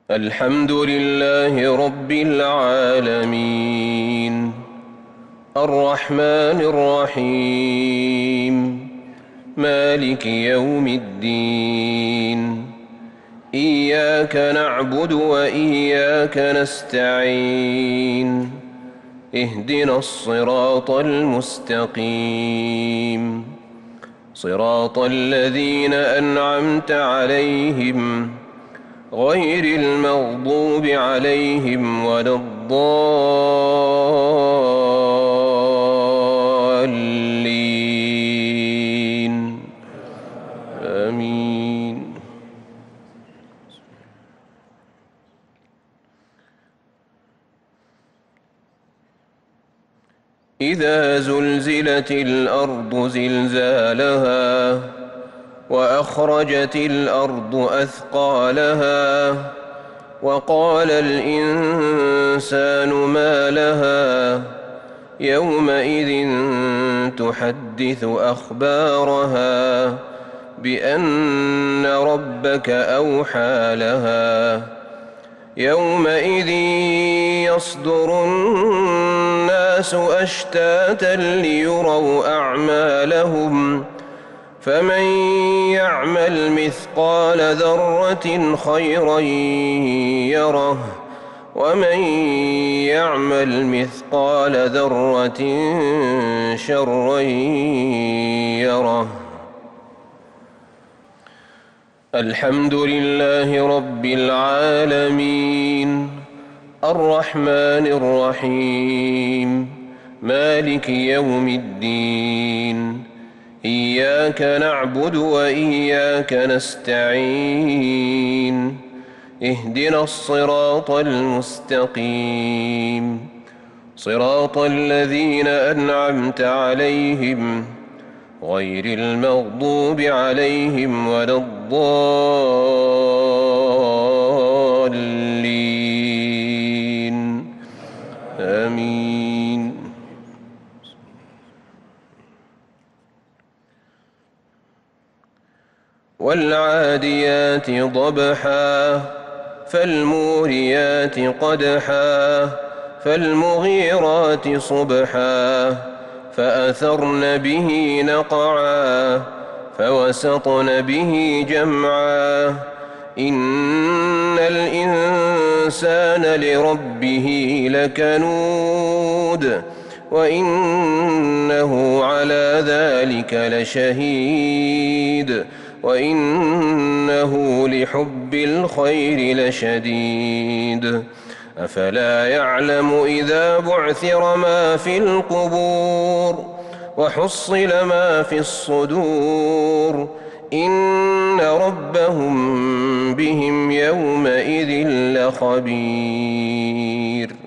الحمد لله رب العالمين الرحمن الرحيم مالك يوم الدين إياك نعبد وإياك نستعين اهدنا الصراط المستقيم صراط الذين أنعمت عليهم غير المغضوب عليهم ولا الضالين آمين. إذا زلزلت الأرض زلزالها وأخرجت الأرض أثقالها وقال الإنسان ما لها يومئذ تحدث أخبارها بأن ربك أوحى لها يومئذ يصدر الناس أشتاتا ليروا أعمالهم فمن يعمل مثقال ذرة خيرا يره ومن يعمل مثقال ذرة شرا يره. الحمد لله رب العالمين الرحمن الرحيم مالك يوم الدين إياك نعبد وإياك نستعين اهدنا الصراط المستقيم صراط الذين أنعمت عليهم غير المغضوب عليهم ولا الضالين آمين. والعاديات ضبحا فالموريات قدحا فالمغيرات صبحا فأثرن به نقعا فوسطن به جمعا إن الإنسان لربه لكنود وإنه على ذلك لشهيد وإنه لحب الخير لشديد أفلا يعلم إذا بعثر ما في القبور وحصل ما في الصدور إن ربهم بهم يومئذ لخبير.